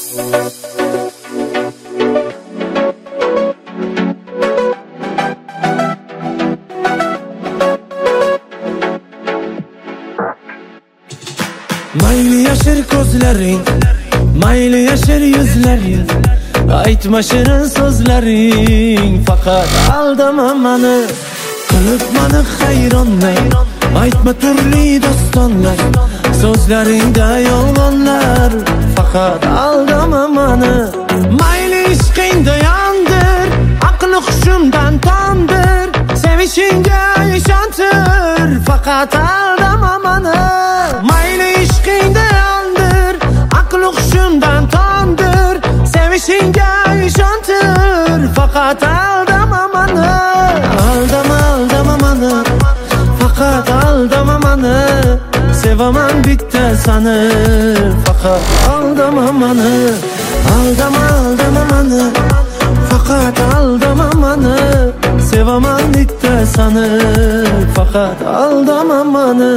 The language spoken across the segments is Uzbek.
Mayli yashir ko'zlaring, mayli yashir yuzlaring, aytma shirin so'zlaring, faqat aldama mani, qilib mani hayronlar. Aytma turli dostonlar, so'zlaringda yolg'onlar, faqat aldama mani. Mayli ishqingda yondir, aqli hushimdan tondir, sevishingga ishontir, faqat aldama mani. Mayli ishqingda yondir, aqli hushimdan tondir, sevishingga ishontir, faqat aldama mani. Aldama, aldama mani, faqat aldama mani. Sevaman bitta seni, faqat aldama mani. Aldama, aldama mani, faqat aldama mani. Sevaman bitta seni, faqat aldama mani.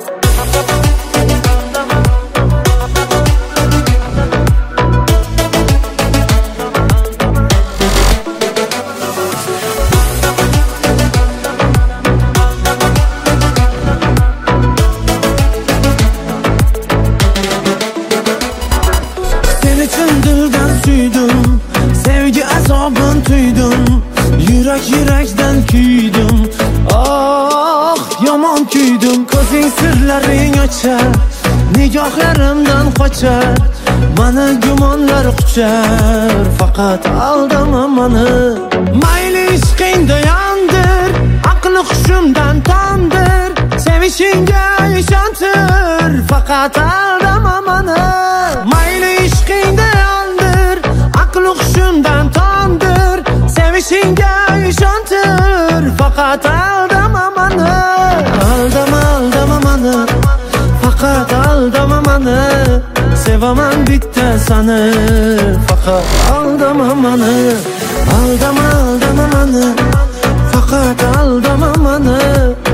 Dildan suydim, sevgi azobin tuydim, yurak yurakdan kuydim. Ah, yomon kuydim. Ko'zing sirlaring ochar, nigohlarimdan qochar, mani gumonlar quchar, faqat aldama mani. Mayli ishqingda yondir, aqli hushimdan tondir, sevishingga ishontir, faqat aldama mani. Mayli ishqingda yondir, aqli hushimdan tondir, sevishingga ishontir, faqat aldama mani. Aldama, aldama mani, faqat aldama mani. Sevaman bitta seni, faqat aldama mani. Aldama, aldama mani, faqat aldama mani.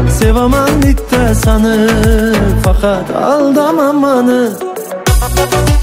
Sevaman bitta seni, faqat aldama mani.